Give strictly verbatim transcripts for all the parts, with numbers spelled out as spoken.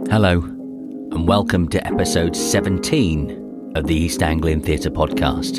Hello, and welcome to episode seventeen of the East Anglian Theatre Podcast.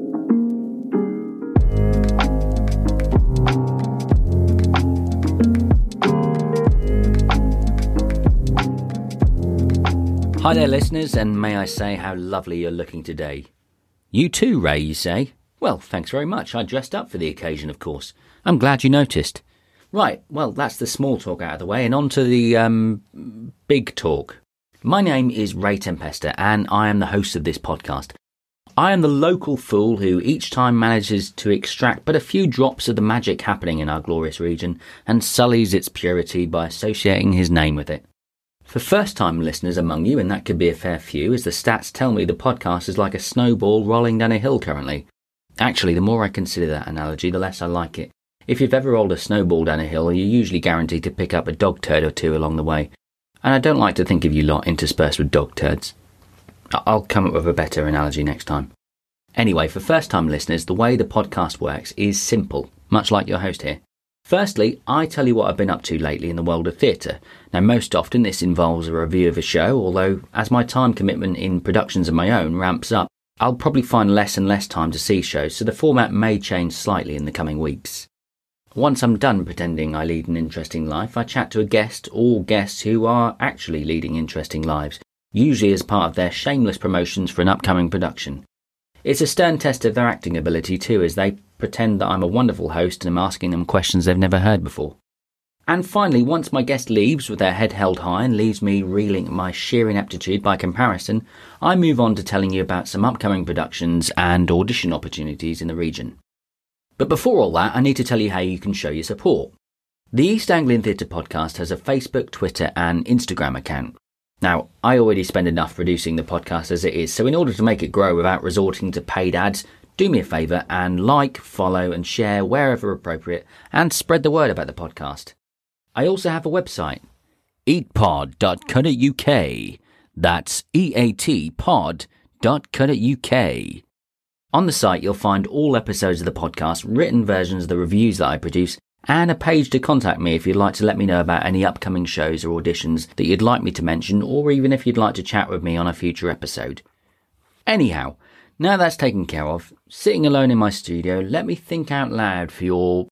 Hi there, listeners, and may I say how lovely you're looking today. You too, Ray, you say? Well, thanks very much. I dressed up for the occasion, of course. I'm glad you noticed. Right, well, that's the small talk out of the way, and on to the, um, big talk. My name is Ray Tempesta, and I am the host of this podcast. I am the local fool who each time manages to extract but a few drops of the magic happening in our glorious region and sullies its purity by associating his name with it. For first-time listeners among you, and that could be a fair few, as the stats tell me the podcast is like a snowball rolling down a hill currently. Actually, the more I consider that analogy, the less I like it. If you've ever rolled a snowball down a hill, you're usually guaranteed to pick up a dog turd or two along the way. And I don't like to think of you lot interspersed with dog turds. I'll come up with a better analogy next time. Anyway, for first-time listeners, the way the podcast works is simple, much like your host here. Firstly, I tell you what I've been up to lately in the world of theatre. Now, most often this involves a review of a show, although as my time commitment in productions of my own ramps up, I'll probably find less and less time to see shows, so the format may change slightly in the coming weeks. Once I'm done pretending I lead an interesting life, I chat to a guest or guests who are actually leading interesting lives, usually as part of their shameless promotions for an upcoming production. It's a stern test of their acting ability too, as they pretend that I'm a wonderful host and I'm asking them questions they've never heard before. And finally, once my guest leaves with their head held high and leaves me reeling at my sheer ineptitude by comparison, I move on to telling you about some upcoming productions and audition opportunities in the region. But before all that, I need to tell you how you can show your support. The East Anglian Theatre Podcast has a Facebook, Twitter and Instagram account. Now, I already spend enough producing the podcast as it is, so in order to make it grow without resorting to paid ads, do me a favour and like, follow and share wherever appropriate and spread the word about the podcast. I also have a website, eat pod dot co dot uk. That's E A T pod dot co dot uk. On the site, you'll find all episodes of the podcast, written versions of the reviews that I produce, and a page to contact me if you'd like to let me know about any upcoming shows or auditions that you'd like me to mention, or even if you'd like to chat with me on a future episode. Anyhow, now that's taken care of, sitting alone in my studio, let me think out loud for your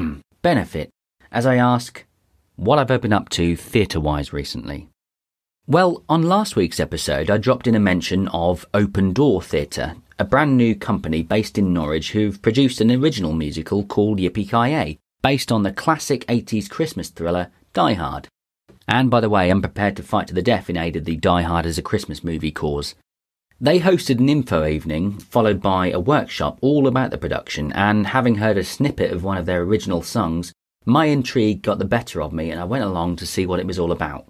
benefit as I ask what I've been up to theatre-wise recently. Well, on last week's episode, I dropped in a mention of Open Door Theatre, a brand new company based in Norwich who've produced an original musical called Yippee-Ki-Yay, based on the classic eighties Christmas thriller Die Hard. And by the way, I'm prepared to fight to the death in aid of the Die Hard as a Christmas movie cause. They hosted an info evening, followed by a workshop all about the production, and having heard a snippet of one of their original songs, my intrigue got the better of me and I went along to see what it was all about.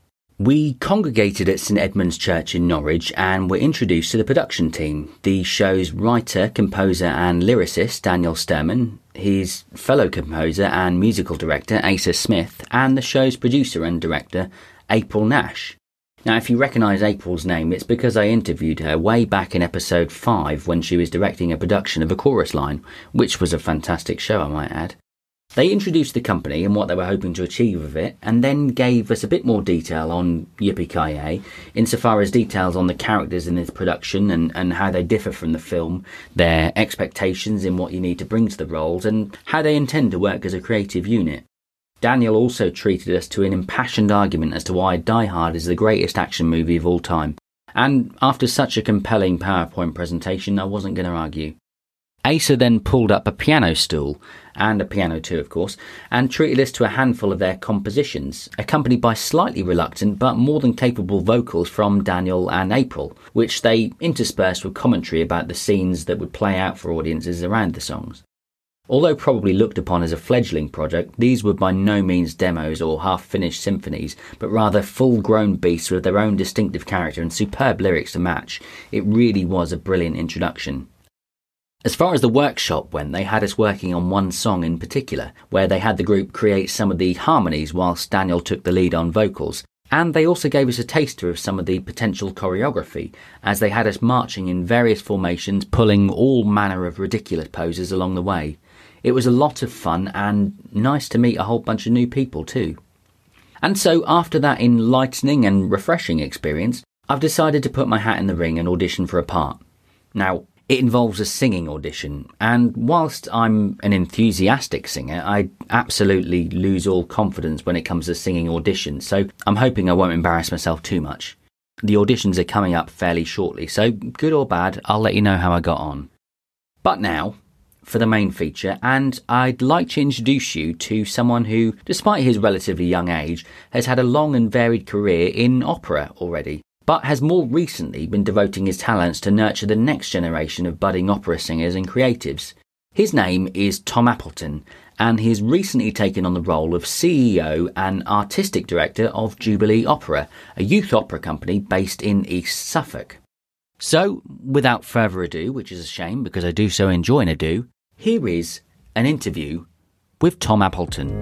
We congregated at St Edmund's Church in Norwich and were introduced to the production team, the show's writer, composer and lyricist Daniel Sturman, his fellow composer and musical director Asa Smith, and the show's producer and director April Nash. Now, if you recognise April's name, it's because I interviewed her way back in episode five when she was directing a production of A Chorus Line, which was a fantastic show, I might add. They introduced the company and what they were hoping to achieve with it, and then gave us a bit more detail on Yippee-Ki-Yay, insofar as details on the characters in this production and, and how they differ from the film, their expectations in what you need to bring to the roles, and how they intend to work as a creative unit. Daniel also treated us to an impassioned argument as to why Die Hard is the greatest action movie of all time, and after such a compelling PowerPoint presentation, I wasn't going to argue. Asa then pulled up a piano stool, and a piano too of course, and treated us to a handful of their compositions, accompanied by slightly reluctant but more than capable vocals from Daniel and April, which they interspersed with commentary about the scenes that would play out for audiences around the songs. Although probably looked upon as a fledgling project, these were by no means demos or half-finished symphonies, but rather full-grown beasts with their own distinctive character and superb lyrics to match. It really was a brilliant introduction. As far as the workshop went, they had us working on one song in particular, where they had the group create some of the harmonies whilst Daniel took the lead on vocals, and they also gave us a taster of some of the potential choreography, as they had us marching in various formations, pulling all manner of ridiculous poses along the way. It was a lot of fun and nice to meet a whole bunch of new people too. And so after that enlightening and refreshing experience, I've decided to put my hat in the ring and audition for a part. Now, it involves a singing audition, and whilst I'm an enthusiastic singer, I absolutely lose all confidence when it comes to singing auditions, so I'm hoping I won't embarrass myself too much. The auditions are coming up fairly shortly, so good or bad, I'll let you know how I got on. But now, for the main feature, and I'd like to introduce you to someone who, despite his relatively young age, has had a long and varied career in opera already, but has more recently been devoting his talents to nurture the next generation of budding opera singers and creatives. His name is Tom Appleton, and he has recently taken on the role of C E O and Artistic Director of Jubilee Opera, a youth opera company based in East Suffolk. So, without further ado, which is a shame because I do so enjoy an ado, here is an interview with Tom Appleton.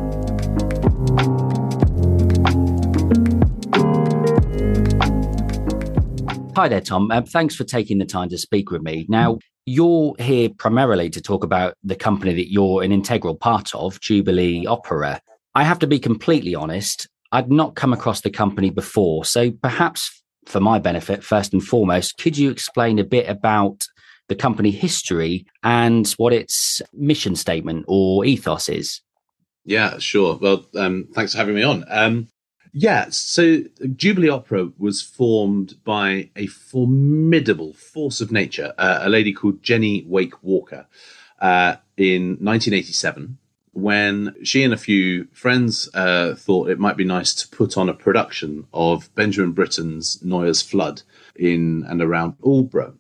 Hi there, Tom. Uh, thanks for taking the time to speak with me. Now, you're here primarily to talk about the company that you're an integral part of, Jubilee Opera. I have to be completely honest, I'd not come across the company before, so perhaps for my benefit, first and foremost, could you explain a bit about the company history and what its mission statement or ethos is? Yeah, sure. Well, um, thanks for having me on. Um, Yeah, so Jubilee Opera was formed by a formidable force of nature, uh, a lady called Jenny Wake Walker, uh, in nineteen eighty-seven, when she and a few friends uh, thought it might be nice to put on a production of Benjamin Britten's Neuer's Flood in and around Aldborough.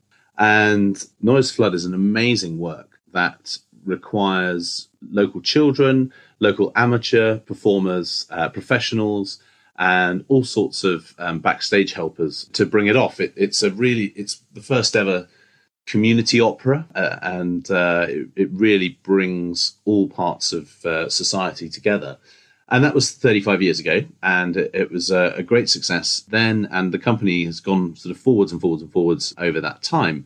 And Neuer's Flood is an amazing work that requires local children, local amateur performers, uh, professionals, and all sorts of um, backstage helpers to bring it off. It, it's a really, it's the first ever community opera, uh, and uh, it, it really brings all parts of uh, society together. And that was thirty-five years ago, and it, it was a, a great success then. And the company has gone sort of forwards and forwards and forwards over that time.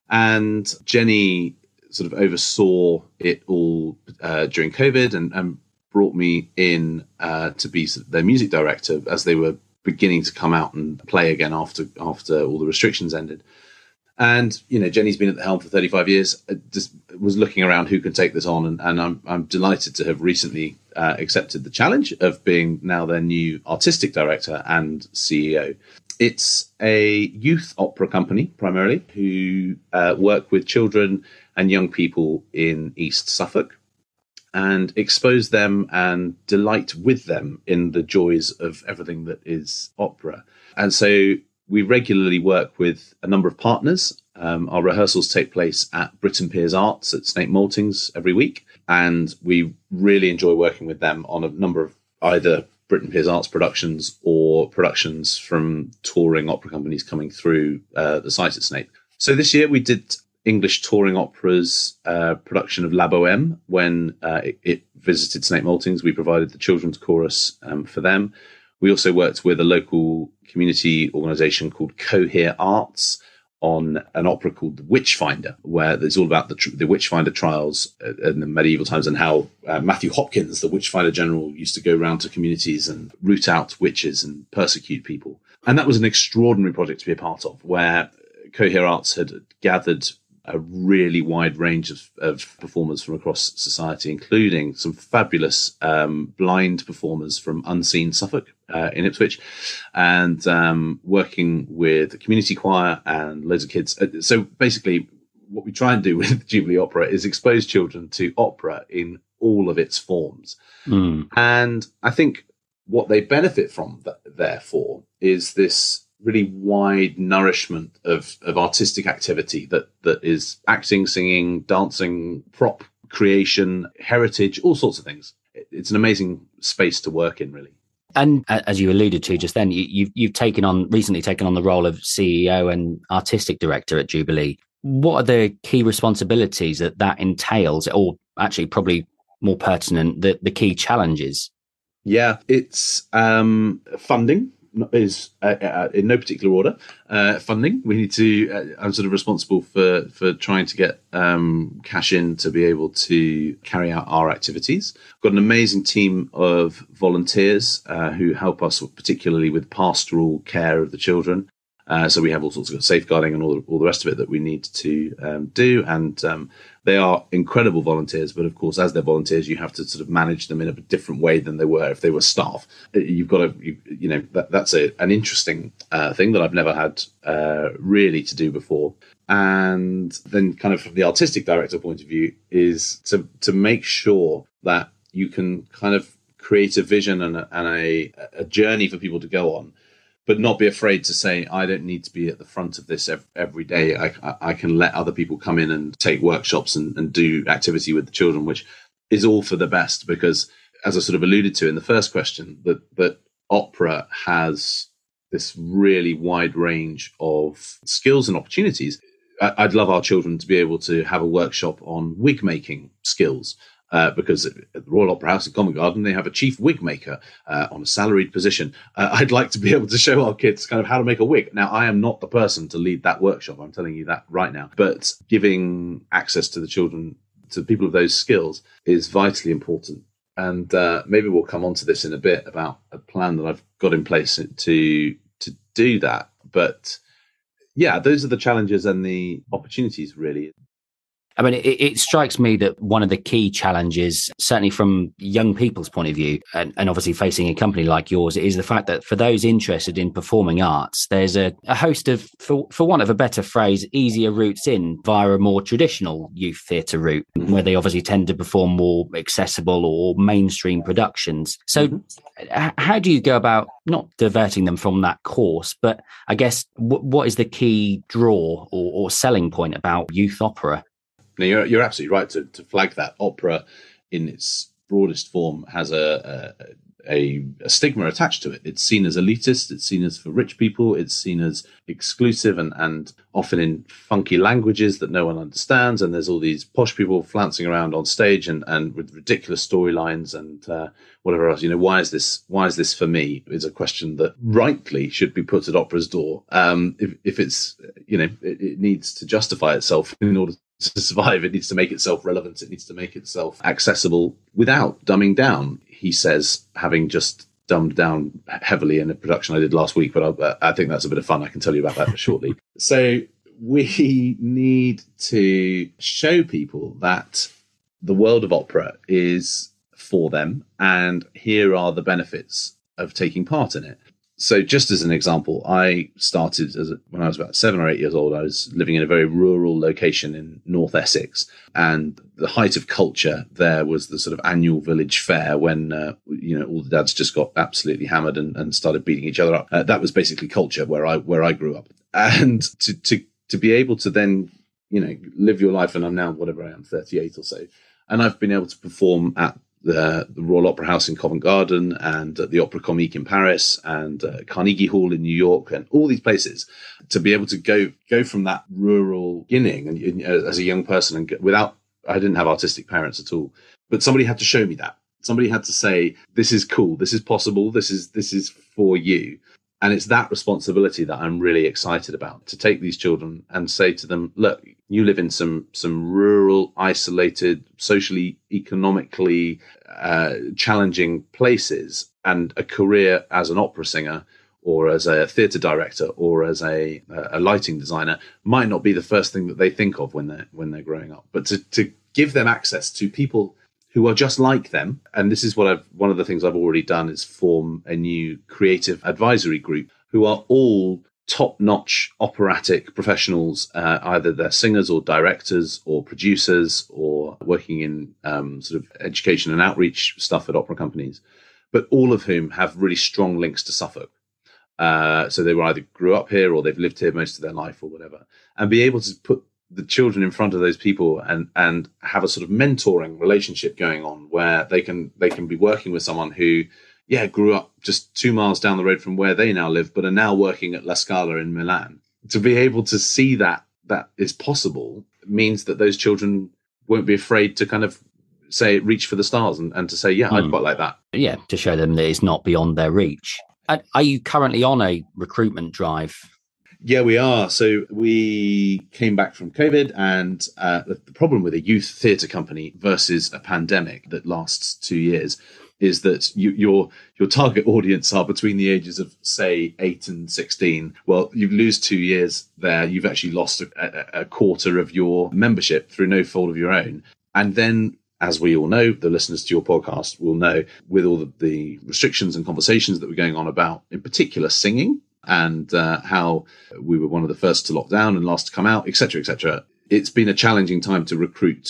And Jenny sort of oversaw it all uh, during COVID, and, and brought me in uh, to be their music director as they were beginning to come out and play again after after all the restrictions ended. And, you know, Jenny's been at the helm for thirty-five years, just was looking around who could take this on. And, and I'm, I'm delighted to have recently uh, accepted the challenge of being now their new artistic director and C E O. It's a youth opera company, primarily, who uh, work with children and young people in East Suffolk, and expose them and delight with them in the joys of everything that is opera. And so we regularly work with a number of partners. Um, our rehearsals take place at Britton Piers Arts at Snape Maltings every week, and we really enjoy working with them on a number of either Britton Piers Arts productions or productions from touring opera companies coming through uh, the site at Snape. So this year we did English Touring Opera's uh, production of La Bohème. When uh, it, it visited Snape Maltings, we provided the children's chorus um, for them. We also worked with a local community organisation called Cohere Arts on an opera called The Witchfinder, where it's all about the, tr- the Witchfinder trials in the medieval times, and how uh, Matthew Hopkins, the Witchfinder general, used to go around to communities and root out witches and persecute people. And that was an extraordinary project to be a part of, where Cohere Arts had gathered a really wide range of, of performers from across society, including some fabulous um, blind performers from Unseen Suffolk uh, in Ipswich, and um, working with a community choir and loads of kids. So basically, what we try and do with Jubilee Opera is expose children to opera in all of its forms. Mm. And I think what they benefit from, th- therefore, is this really wide nourishment of, of artistic activity that, that is acting, singing, dancing, prop creation, heritage, all sorts of things. It's an amazing space to work in, really. And as you alluded to just then, you, you've, you've taken on recently taken on the role of C E O and artistic director at Jubilee. What are the key responsibilities that that entails, or actually probably more pertinent, the, the key challenges? Yeah, it's um, funding. is uh, uh, in no particular order. Uh, funding. We need to. Uh, I'm sort of responsible for for trying to get um, cash in to be able to carry out our activities. We've got an amazing team of volunteers uh, who help us, particularly with pastoral care of the children. Uh, so we have all sorts of safeguarding and all the, all the rest of it that we need to um, do. And um, they are incredible volunteers. But of course, as they're volunteers, you have to sort of manage them in a different way than they were if they were staff. You've got to, you, you know, that, that's a, an interesting uh, thing that I've never had uh, really to do before. And then kind of from the artistic director point of view is to, to make sure that you can kind of create a vision and a, and a, a journey for people to go on, but not be afraid to say, I don't need to be at the front of this every day. I, I can let other people come in and take workshops and, and do activity with the children, which is all for the best. Because as I sort of alluded to in the first question, that, that opera has this really wide range of skills and opportunities. I'd love our children to be able to have a workshop on wig making skills. Uh, because at the Royal Opera House in Covent Garden, they have a chief wig maker uh, on a salaried position. Uh, I'd like to be able to show our kids kind of how to make a wig. Now, I am not the person to lead that workshop. I'm telling you that right now. But giving access to the children, to people of those skills, is vitally important. And uh, maybe we'll come on to this in a bit about a plan that I've got in place to to do that. But yeah, those are the challenges and the opportunities, really. I mean, it, it strikes me that one of the key challenges, certainly from young people's point of view, and, and obviously facing a company like yours, is the fact that for those interested in performing arts, there's a, a host of, for, for want of a better phrase, easier routes in via a more traditional youth theatre route, where they obviously tend to perform more accessible or mainstream productions. So mm-hmm. how do you go about not diverting them from that course, but I guess w- what is the key draw or, or selling point about youth opera? Now, you're, you're absolutely right to, to flag that. Opera, in its broadest form, has a, a, a stigma attached to it. It's seen as elitist. It's seen as for rich people. It's seen as exclusive and, and often in funky languages that no one understands. And there's all these posh people flouncing around on stage and, and with ridiculous storylines and uh, whatever else. You know, why is this? Why is this for me? Is a question that rightly should be put at opera's door. Um, if, if it's, you know, it, it needs to justify itself in order to to survive. It needs to make itself relevant. It needs to make itself accessible without dumbing down, he says, having just dumbed down heavily in a production I did last week, but I, I think that's a bit of fun. I can tell you about that shortly. So we need to show people that the world of opera is for them, and here are the benefits of taking part in it. So just as an example, I started as a, when I was about seven or eight years old. I was living in a very rural location in North Essex, and the height of culture there was the sort of annual village fair when uh, you know all the dads just got absolutely hammered and, and started beating each other up. Uh, that was basically culture where I where I grew up, and to to to be able to then you know live your life. And I'm now whatever I am, thirty-eight or so, and I've been able to perform at The, the Royal Opera House in Covent Garden and uh, the Opera Comique in Paris and uh, Carnegie Hall in New York and all these places, to be able to go go from that rural beginning and, and uh, as a young person and get, without, I didn't have artistic parents at all, but somebody had to show me that. Somebody had to say, this is cool, this is possible, this is this is for you. And it's that responsibility that I'm really excited about, to take these children and say to them, look, you live in some some rural, isolated, socially, economically uh, challenging places, and a career as an opera singer or as a theatre director or as a, a lighting designer might not be the first thing that they think of when they're, when they're growing up. But to, to give them access to people who are just like them. And this is what I've, one of the things I've already done is form a new creative advisory group who are all top-notch operatic professionals, uh, either they're singers or directors or producers or working in um, sort of education and outreach stuff at opera companies, but all of whom have really strong links to Suffolk. Uh, so they were either grew up here or they've lived here most of their life or whatever, and be able to put the children in front of those people and and have a sort of mentoring relationship going on where they can they can be working with someone who yeah grew up just two miles down the road from where they now live but are now working at La Scala in Milan. To be able to see that that is possible means that those children won't be afraid to kind of say reach for the stars and, and to say yeah mm. I'd quite like that. Yeah, to show them that it's not beyond their reach. Are, are you currently on a recruitment drive? Yeah, we are. So we came back from COVID, and uh, the problem with a youth theatre company versus a pandemic that lasts two years is that you, your your target audience are between the ages of, say, eight and sixteen. Well, you lose two years there. You've actually lost a, a quarter of your membership through no fault of your own. And then, as we all know, the listeners to your podcast will know, with all the, the restrictions and conversations that were going on about, in particular, singing, and uh, how we were one of the first to lock down and last to come out, et cetera, et cetera. It's been a challenging time to recruit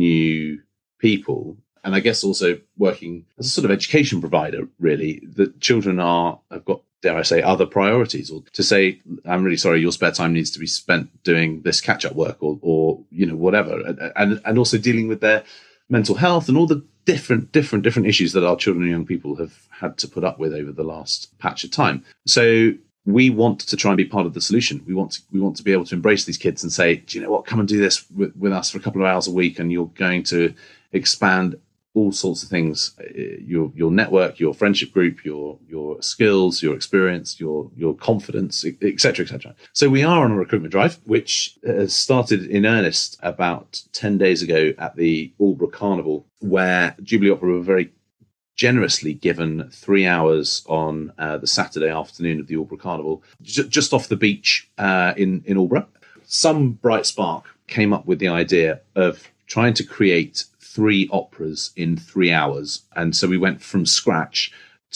new people. And I guess also working as a sort of education provider, really, that children are have got, dare I say, other priorities, or to say, I'm really sorry, your spare time needs to be spent doing this catch-up work, or, or you know, whatever. And, and also dealing with their mental health and all the different, different, different issues that our children and young people have had to put up with over the last patch of time. So we want to try and be part of the solution. We want to, we want to be able to embrace these kids and say, do you know what, come and do this with, with us for a couple of hours a week, and you're going to expand all sorts of things, your your network, your friendship group, your your skills, your experience, your your confidence, et cetera, et cetera. So we are on a recruitment drive, which has started in earnest about ten days ago at the Aldeburgh Carnival, where Jubilee Opera were very generously given three hours on uh, the Saturday afternoon of the Aldeburgh Carnival, j- just off the beach uh, in, in Aldeburgh. Some bright spark came up with the idea of trying to create three operas in three hours. And so we went from scratch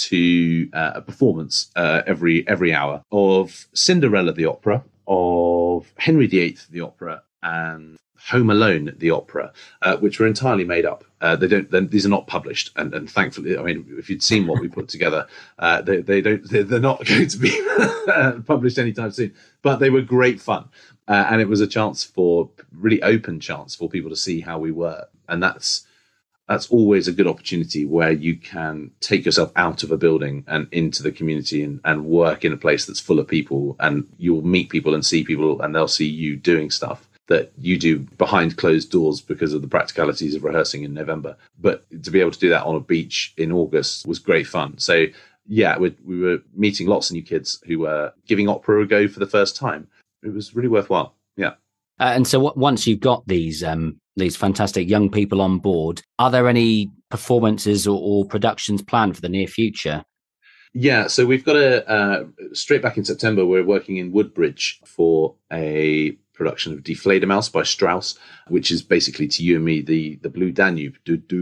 to uh, a performance uh, every every hour of Cinderella the opera, of Henry the Eighth the opera, and Home Alone the opera, uh, which were entirely made up. Uh, they don't. These are not published, and, and thankfully, I mean, if you'd seen what we put together, uh, they they don't. They're not going to be published anytime soon. But they were great fun, uh, and it was a chance for really open chance for people to see how we were, and that's that's always a good opportunity where you can take yourself out of a building and into the community and, and work in a place that's full of people, and you'll meet people and see people, and they'll see you doing stuff that you do behind closed doors because of the practicalities of rehearsing in November. But to be able to do that on a beach in August was great fun. So yeah, we, we were meeting lots of new kids who were giving opera a go for the first time. It was really worthwhile. Yeah. Uh, and so w- once you've got these um, these fantastic young people on board, are there any performances or, or productions planned for the near future? Yeah, so we've got a, uh, straight back in September, we're working in Woodbridge for a production of Die Fledermaus by Strauss, which is basically, to you and me, the, the Blue Danube.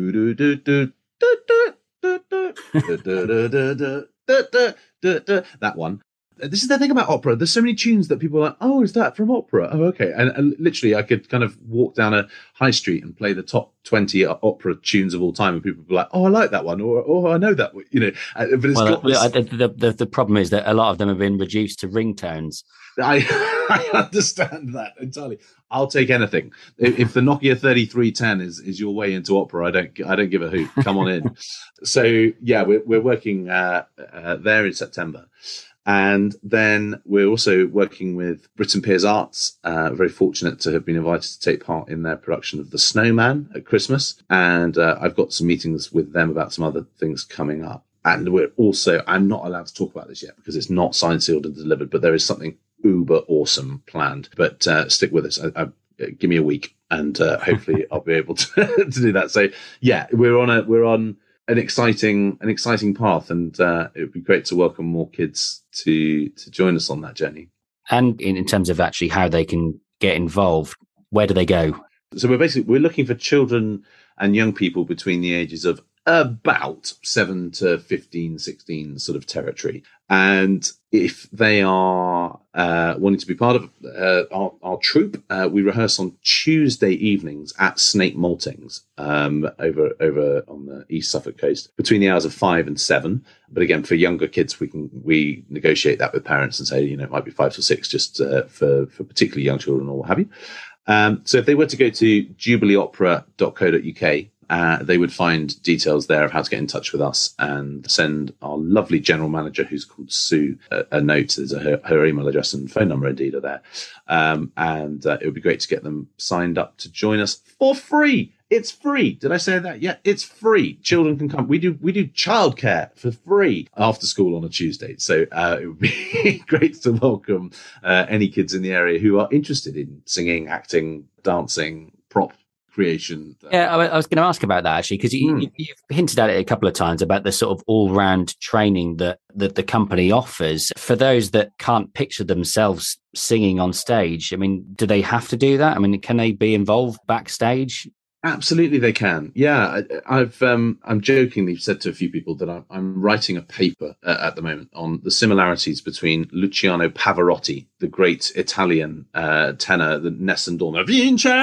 That one. This is the thing about opera. There's so many tunes that people are like, oh, is that from opera? Oh, okay. And, and literally, I could kind of walk down a high street and play the top twenty opera tunes of all time, and people would be like, oh, I like that one, or oh, I know that, you know. But it's well, got this... the, the, the problem is that a lot of them have been reduced to ringtones. I, I understand that entirely. I'll take anything. If, if the Nokia thirty-three ten is, is your way into opera, I don't I don't give a hoot. Come on in. So yeah, we're we're working uh, uh, there in September. And then we're also working with Britten Peers Arts. Uh, very fortunate to have been invited to take part in their production of The Snowman at Christmas. And uh, I've got some meetings with them about some other things coming up. And we're also, I'm not allowed to talk about this yet because it's not signed, sealed and delivered, but there is something uber awesome planned. But uh, stick with us. I, I, give me a week and uh, hopefully I'll be able to, to do that. So yeah, we're on a, we're on, an exciting, an exciting path, and uh, it would be great to welcome more kids to to join us on that journey. And in, in terms of actually how they can get involved, where do they go? So we're basically we're looking for children and young people between the ages of about seven to fifteen, sixteen sort of territory. And if they are uh, wanting to be part of uh, our, our troupe, uh, we rehearse on Tuesday evenings at Snake Maltings um, over over on the East Suffolk coast between the hours of five and seven. But again, for younger kids, we can we negotiate that with parents and say, you know, it might be five to six just uh, for, for particularly young children or what have you. Um, so if they were to go to jubilee opera dot co dot uk, uh, they would find details there of how to get in touch with us and send our lovely general manager, who's called Sue, a, a note. There's a, her, her email address and phone number indeed are there. Um, and uh, it would be great to get them signed up to join us for free. It's free. Did I say that? Yeah, it's free. Children can come. We do we do childcare for free after school on a Tuesday. So uh, it would be great to welcome uh, any kids in the area who are interested in singing, acting, dancing, prop creation. Yeah, I, I was going to ask about that actually, because you, mm. you, you've hinted at it a couple of times about the sort of all-round training that, that the company offers. For those that can't picture themselves singing on stage, I mean, do they have to do that? I mean, can they be involved backstage? Absolutely, they can. Yeah, I, I've um, I'm jokingly said to a few people that I'm, I'm writing a paper uh, at the moment on the similarities between Luciano Pavarotti, the great Italian uh, tenor, the Nessun Dorma, Vincero,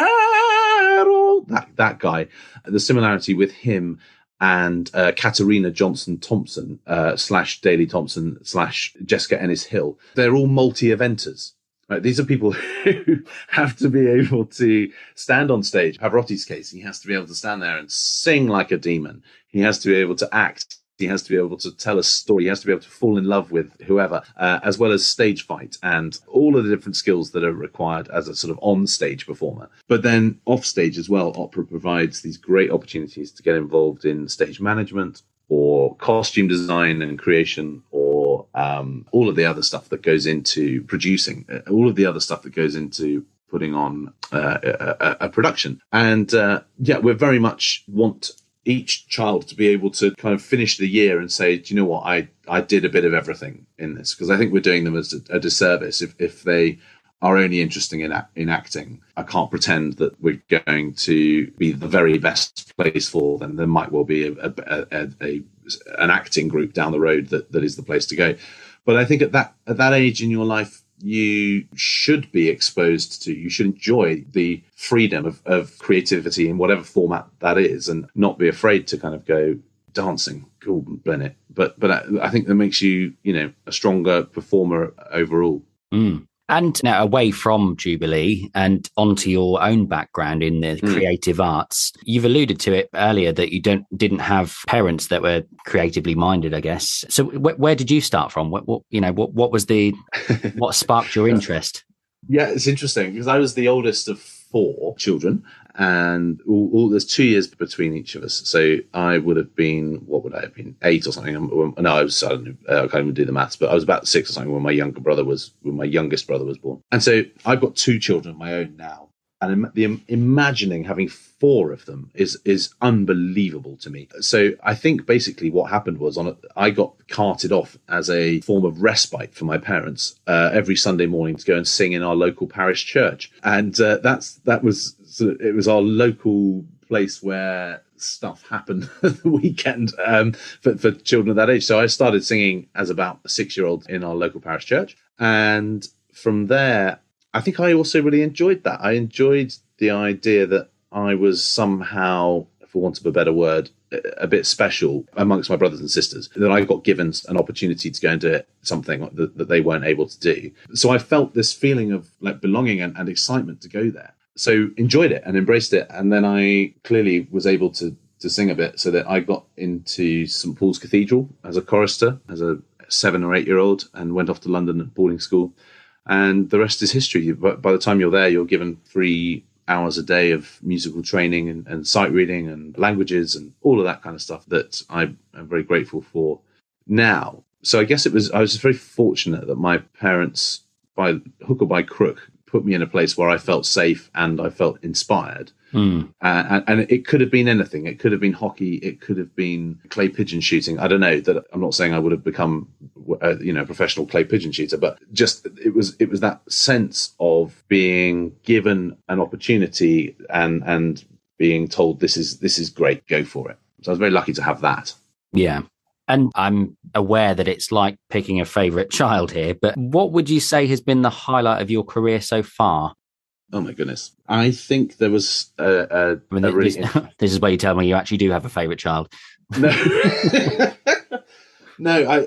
that that guy, the similarity with him and uh, Katarina Johnson Thompson uh, slash Daley Thompson slash Jessica Ennis Hill. They're all multi-eventers. Right, these are people who have to be able to stand on stage. Pavarotti's case, he has to be able to stand there and sing like a demon. He has to be able to act. He has to be able to tell a story. He has to be able to fall in love with whoever, uh, as well as stage fight and all of the different skills that are required as a sort of on-stage performer. But then off-stage as well, opera provides these great opportunities to get involved in stage management or costume design and creation, or um, all of the other stuff that goes into producing, uh, all of the other stuff that goes into putting on uh, a, a production. And uh, yeah, we very much want each child to be able to kind of finish the year and say, do you know what, I, I did a bit of everything in this, because I think we're doing them as a, a disservice if, if they are only interested in in acting. I can't pretend that we're going to be the very best place for them. There might well be a, a, a, a an acting group down the road that, that is the place to go. But I think at that at that age in your life, you should be exposed to, you should enjoy the freedom of, of creativity in whatever format that is, and not be afraid to kind of go dancing, cool, Bennett. But but I, I think that makes you, you know, a stronger performer overall. Mm. And now away from Jubilee and onto your own background in the mm. creative arts, you've alluded to it earlier that you don't didn't have parents that were creatively minded, I guess. So wh- where did you start from? What, what you know, what what was the what sparked your interest? Yeah, it's interesting because I was the oldest of four children, and all, all, there's two years between each of us. So I would have been, what would I have been, eight or something? No, I was, I don't know, I can't even do the maths, but I was about six or something when my younger brother was, when my youngest brother was born. And so I've got two children of my own now. And the imagining having four of them is is unbelievable to me. So I think basically what happened was on a, I got carted off as a form of respite for my parents uh, every Sunday morning to go and sing in our local parish church, and uh, that's that was sort of, it was our local place where stuff happened the weekend um, for, for children of that age. So I started singing as about a six-year-old in our local parish church, and from there, I think I also really enjoyed that. I enjoyed the idea that I was somehow, for want of a better word, a bit special amongst my brothers and sisters, that I got given an opportunity to go and do something that, that they weren't able to do. So I felt this feeling of like belonging and, and excitement to go there. So enjoyed it and embraced it. And then I clearly was able to, to sing a bit, so that I got into Saint Paul's Cathedral as a chorister, as a seven or eight year old, and went off to London at boarding school. And the rest is history. But by the time you're there, you're given three hours a day of musical training and, and sight reading and languages and all of that kind of stuff that I am very grateful for now. So I guess it was, I was very fortunate that my parents, by hook or by crook, put me in a place where I felt safe and I felt inspired. Mm. Uh, and, and it could have been anything. It could have been hockey. It could have been clay pigeon shooting. I don't know. That I'm not saying I would have become, a, you know, a professional clay pigeon shooter, but just it was it was that sense of being given an opportunity and and being told this is this is great, go for it. So I was very lucky to have that. Yeah. And I'm aware that it's like picking a favourite child here, but what would you say has been the highlight of your career so far? Oh my goodness. I think there was a, a, I mean, a really... this, this is where you tell me you actually do have a favourite child. No, no. I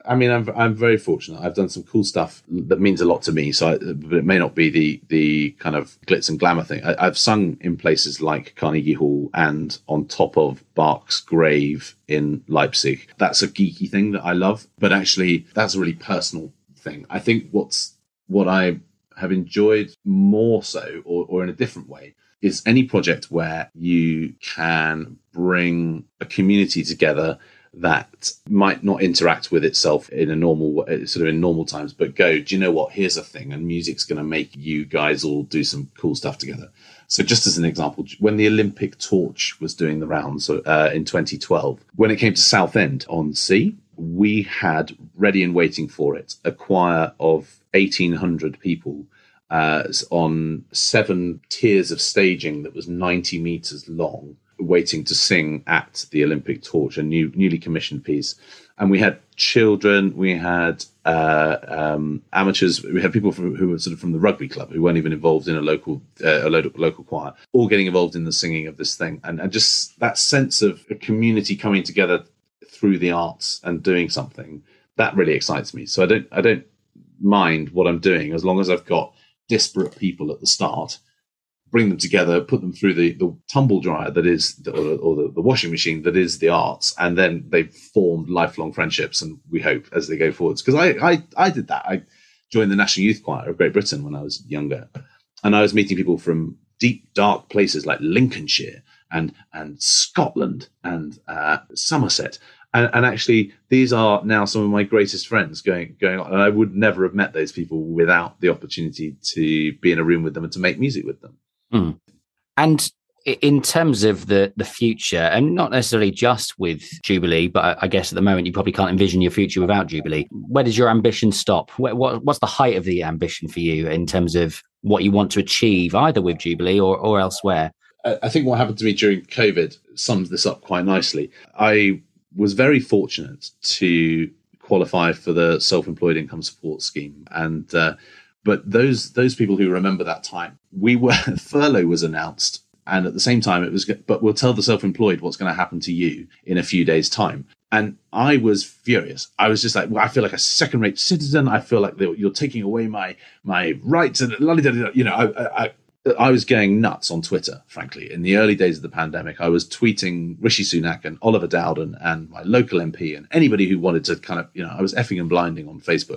I mean, I'm I'm very fortunate. I've done some cool stuff that means a lot to me. So, I, but it may not be the the kind of glitz and glamour thing. I, I've sung in places like Carnegie Hall and on top of Bach's grave in Leipzig. That's a geeky thing that I love, but actually, that's a really personal thing. I think what's what I have enjoyed more so, or, or in a different way, is any project where you can bring a community together that might not interact with itself in a normal sort of in normal times, but go, do you know what? Here's a thing, and music's going to make you guys all do some cool stuff together. So just as an example, when the Olympic Torch was doing the rounds uh, in twenty twelve, when it came to Southend on Sea, we had ready and waiting for it a choir of eighteen hundred people uh, on seven tiers of staging that was ninety meters long, waiting to sing at the Olympic Torch, a new, newly commissioned piece. And we had children, we had uh, um, amateurs, we had people from, who were sort of from the rugby club who weren't even involved in a local uh, a local, local choir, all getting involved in the singing of this thing. And, and just that sense of a community coming together through the arts and doing something, that really excites me. So I don't I don't mind what I'm doing as long as I've got disparate people at the start, bring them together, put them through the, the tumble dryer that is, the, or, or the, the washing machine that is the arts, and then they've formed lifelong friendships, and we hope as they go forwards. Because I, I, I did that. I joined the National Youth Choir of Great Britain when I was younger, and I was meeting people from deep, dark places like Lincolnshire and and Scotland and uh, Somerset. And, and actually, these are now some of my greatest friends going going on. And I would never have met those people without the opportunity to be in a room with them and to make music with them. Mm. And in terms of the, the future, and not necessarily just with Jubilee, but I guess at the moment you probably can't envision your future without Jubilee. Where does your ambition stop? Where, what, what's the height of the ambition for you in terms of what you want to achieve, either with Jubilee or, or elsewhere? I think what happened to me during COVID sums this up quite nicely. I was very fortunate to qualify for the self-employed income support scheme, and uh, but those those people who remember that time, we were furlough was announced, and at the same time it was, but we'll tell the self-employed what's going to happen to you in a few days' time. And I was furious. I was just like, well, I feel like a second-rate citizen. I feel like you're taking away my my rights, and you know, I, I I was going nuts on Twitter, frankly. In the early days of the pandemic, I was tweeting Rishi Sunak and Oliver Dowden and my local M P and anybody who wanted to kind of, you know, I was effing and blinding on Facebook.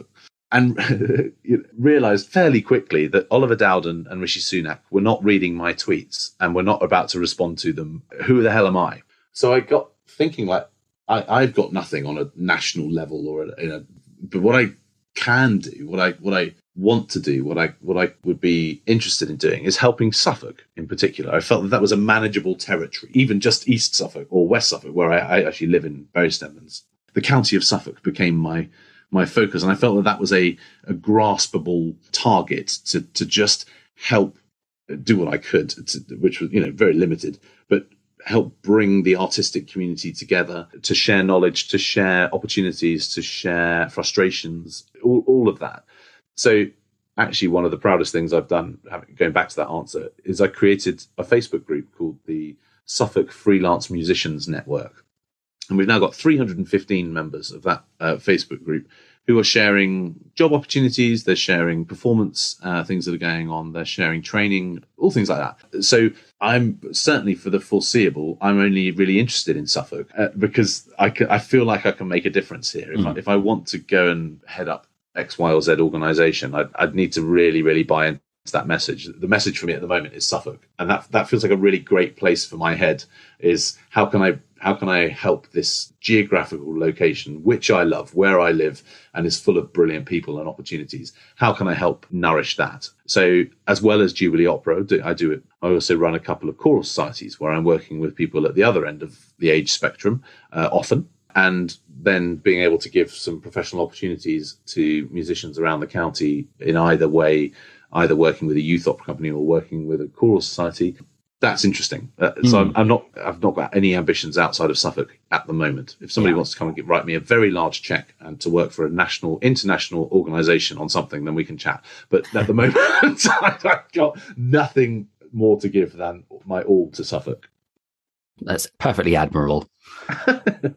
And realized fairly quickly that Oliver Dowden and Rishi Sunak were not reading my tweets and were not about to respond to them. Who the hell am I? So I got thinking, like, I, I've got nothing on a national level or in a, but what I can do, what I what I want to do, what I what I would be interested in doing is helping Suffolk in particular. I felt that that was a manageable territory, even just East Suffolk or West Suffolk, where I, I actually live in Bury St Edmunds. The county of Suffolk became my my focus, and I felt that that was a, a graspable target to to just help do what I could, to, which was, you know, very limited, but help bring the artistic community together, to share knowledge, to share opportunities, to share frustrations, all, all of that. So actually one of the proudest things I've done, going back to that answer, is I created a Facebook group called the Suffolk Freelance Musicians Network. And we've now got three hundred fifteen members of that uh, Facebook group who are sharing job opportunities, they're sharing performance, uh, things that are going on, they're sharing training, all things like that. So I'm certainly, for the foreseeable, I'm only really interested in Suffolk uh, because I, can, I feel like I can make a difference here. If, mm. I, if I want to go and head up X, Y, or Z organisation, I'd, I'd need to really, really buy into that message. The message for me at the moment is Suffolk, and that that feels like a really great place for my head. Is how can I how can I help this geographical location, which I love, where I live, and is full of brilliant people and opportunities. How can I help nourish that? So, as well as Jubilee Opera, I do it. I also run a couple of choral societies where I'm working with people at the other end of the age spectrum, uh, often. And then being able to give some professional opportunities to musicians around the county in either way, either working with a youth opera company or working with a choral society. That's interesting. Uh, mm. So I'm, I'm not, I've not got any ambitions outside of Suffolk at the moment. If somebody yeah. wants to come and get, write me a very large check and to work for a national, international organisation on something, then we can chat. But at the moment, I've got nothing more to give than my all to Suffolk. That's perfectly admirable.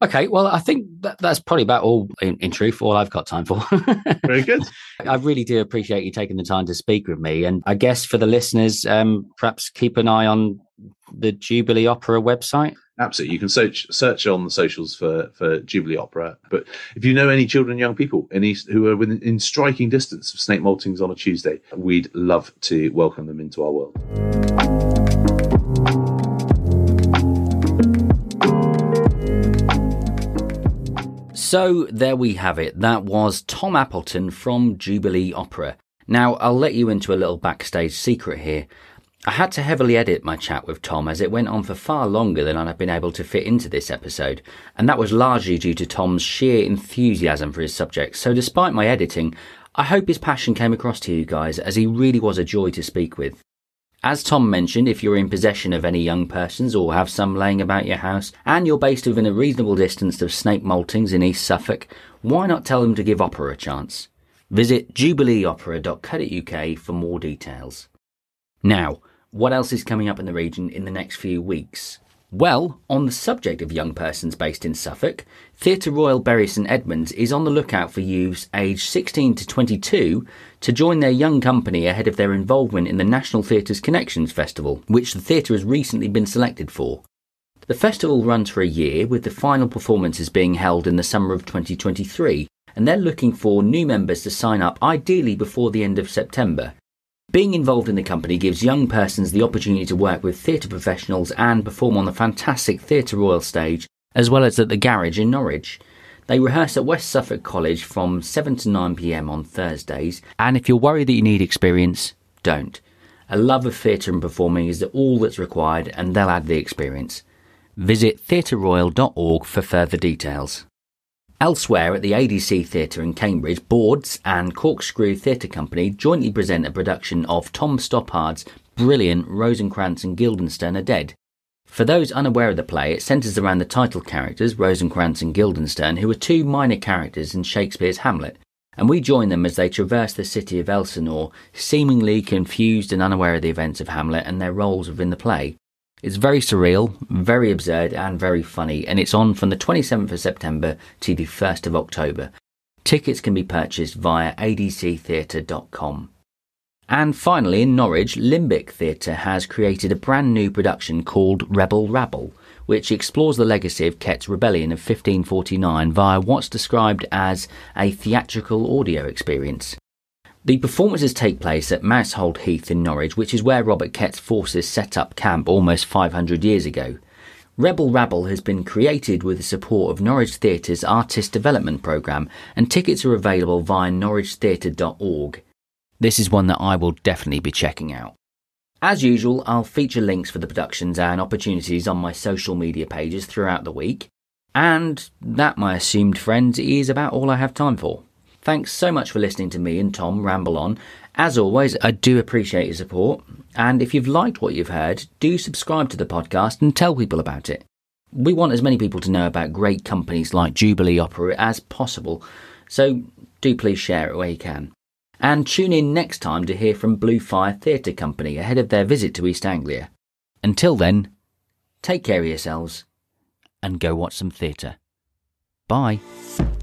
Okay, well, I think that, that's probably about all, in, in truth, all I've got time for. Very good. I really do appreciate you taking the time to speak with me. And I guess for the listeners, um, perhaps keep an eye on the Jubilee Opera website. Absolutely. You can search search on the socials for, for Jubilee Opera. But if you know any children and young people in East who are within in striking distance of Snake Maltings on a Tuesday, we'd love to welcome them into our world. So there we have it. That was Tom Appleton from Jubilee Opera. Now, I'll let you into a little backstage secret here. I had to heavily edit my chat with Tom as it went on for far longer than I'd been able to fit into this episode, and that was largely due to Tom's sheer enthusiasm for his subject. So despite my editing, I hope his passion came across to you guys, as he really was a joy to speak with. As Tom mentioned, if you're in possession of any young persons or have some laying about your house and you're based within a reasonable distance of Snake Maltings in East Suffolk, why not tell them to give opera a chance? Visit jubilee opera dot co dot uk for more details. Now, what else is coming up in the region in the next few weeks? Well, on the subject of young persons based in Suffolk, Theatre Royal Bury St Edmunds is on the lookout for youths aged sixteen to twenty-two to join their young company ahead of their involvement in the National Theatres Connections Festival, which the theatre has recently been selected for. The festival runs for a year, with the final performances being held in the summer of twenty twenty-three, and they're looking for new members to sign up ideally before the end of September. Being involved in the company gives young persons the opportunity to work with theatre professionals and perform on the fantastic Theatre Royal stage, as well as at the Garage in Norwich. They rehearse at West Suffolk College from seven to nine p m on Thursdays, and if you're worried that you need experience, don't. A love of theatre and performing is all that's required, and they'll add the experience. Visit theatre royal dot org for further details. Elsewhere at the A D C Theatre in Cambridge, Boards and Corkscrew Theatre Company jointly present a production of Tom Stoppard's brilliant Rosencrantz and Guildenstern Are Dead. For those unaware of the play, it centres around the title characters, Rosencrantz and Guildenstern, who are two minor characters in Shakespeare's Hamlet, and we join them as they traverse the city of Elsinore, seemingly confused and unaware of the events of Hamlet and their roles within the play. It's very surreal, very absurd and very funny, and it's on from the twenty-seventh of September to the first of October. Tickets can be purchased via a d c theatre dot com. And finally, in Norwich, Limbic Theatre has created a brand new production called Rebel Rabble, which explores the legacy of Kett's rebellion of fifteen forty-nine via what's described as a theatrical audio experience. The performances take place at Mousehold Heath in Norwich, which is where Robert Kett's forces set up camp almost five hundred years ago. Rebel Rabble has been created with the support of Norwich Theatre's Artist Development Programme, and tickets are available via norwich theatre dot org. This is one that I will definitely be checking out. As usual, I'll feature links for the productions and opportunities on my social media pages throughout the week. And that, my assumed friends, is about all I have time for. Thanks so much for listening to me and Tom ramble on. As always, I do appreciate your support. And if you've liked what you've heard, do subscribe to the podcast and tell people about it. We want as many people to know about great companies like Jubilee Opera as possible, so do please share it where you can. And tune in next time to hear from Blue Fire Theatre Company ahead of their visit to East Anglia. Until then, take care of yourselves and go watch some theatre. Bye.